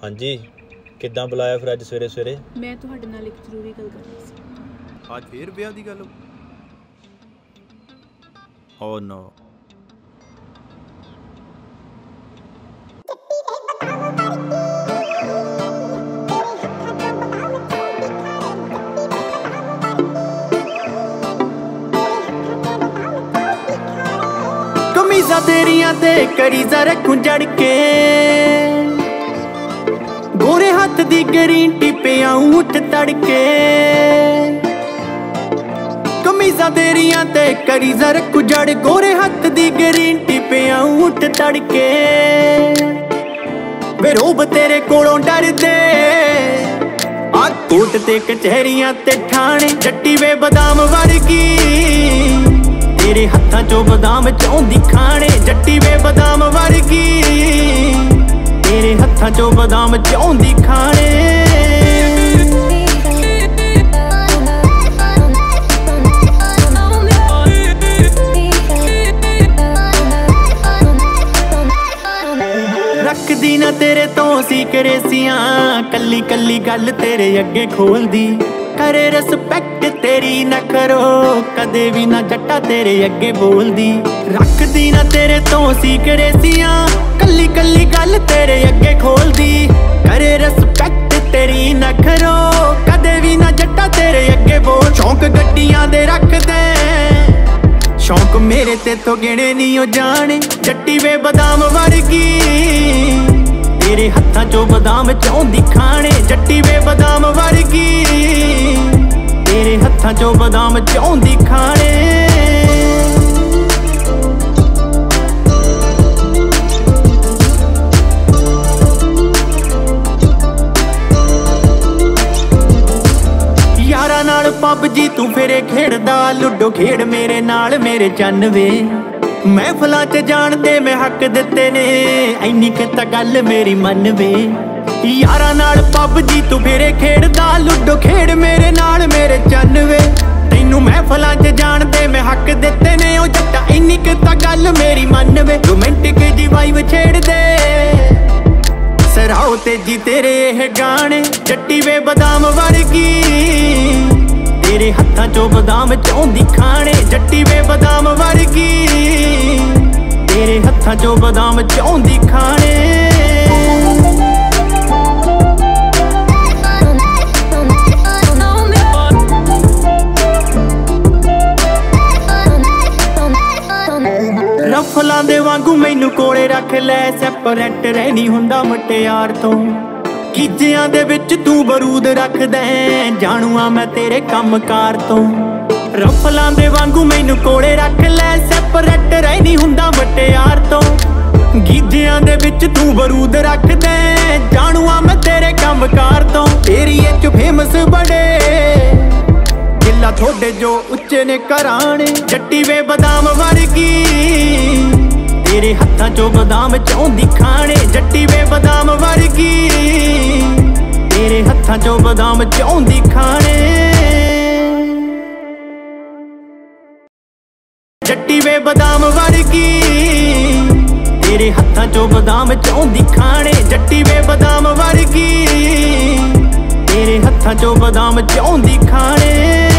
हाँ जी, किद्दां बुलाया फिर अज सवेरे सवेरे? मैं तुहाडे नाल एक जरूरी गल करनी सी। आज फिर ब्याह दी गल? Oh no. कमीज़ा तेरियां ते करी जरा कुंजड़ के गोरे हाथ दी ग्रीन टी पे आऊं उठ तड़के। कमीज़ा तेरियां ते करी जरा कुंजड़ गोरे हाथ दी ग्रीन टी पे आऊं उठ तड़के। वे रोब तेरे कोलों डर दे आ कोट ते कचहरियां ते ठाणे जट्टी वे बदाम वर्गी तेरे हत्थां चो बदाम चौंदी खाने जट्टी वे बदाम वर्गी तेरे हत्थां चो बदाम चौंदी खाने। रखदी ना तेरे तो सी करेसियां कल्ली कल्ली गल तेरे अगे खोल दी करे रिस्पैक्ट तेरी न करो कदे भी ना जट्टा तेरे अगे बोल दी। रखदी ना तेरे तो सी करेसियां कल्ली कल्ली गल तेरे अगे खोल दी करे रिस्पैक्ट तेरी न करो कदे भी ना जट्टा तेरे अगे बोल। शौक गड्डियां दे रख दे शौक मेरे ते तो गिने नहीं ओ जाने जट्टी वे बदाम वर्गी तेरे हत्थां चो बदाम चौंदी खाने जट्टी वे बदाम वर्गी तेरे हत्थां चो बदाम चौंदी खाने। यारा नाल पबजी तू फिरे खेड़दा लुडो खेड़ मेरे नाल मेरे चन्न वे महफिलां च जान दे मैं हक दिते ने इन्नी क तां गल मेरी मन वे। यारा नाल पबजी तू फिरे खेड़दा लुडो खेड़ मेरे नाल मेरे चन्न वे तैनू महफिलां च जान दे मैं हक दिते ने ओ जट्टा इन्नी क तां गल मेरी मन वे। रोमांटिक जी वाइब छेड़ दे सराओ तेजी तेरे ये गाने जट्टी वे बदाम वर्गी तेरे हत्थां चो बदाम चौंदी खाने जट्टी वे बदाम वर्गी तेरे हत्थां चो बदाम चौंदी खाने। रफलां दे वांगू मैनू कोले रख लै सैपरेट रहनी हुंदा मुटियार तो गीजियां दे विच तू बरूद रख दे जानू आ मैं तेरे कम कार तो। रफलां दे वांगू मैनू कोले रख लै सैपरेट रहनी हुंदा मुटियार तो गीजियां दे विच तू बरूद रख दे जानू आ मैं तेरे कम कार तो। एरिए च फेमस बड़े गिला थोड़े जो उच्चे ने कराने जट्टी वे बदाम वर्गी तेरे हत्थां चो बदाम चौंदी खाने जट्टी वे बदाम वर्गी तेरे हत्थां चो बदाम चौंदी खाने जट्टी वे बदाम वर्गी तेरे हत्थां चो बदाम चौंदी खाने जट्टी वे बदाम वर्गी तेरे हत्थां चो बदाम चौंदी खाने।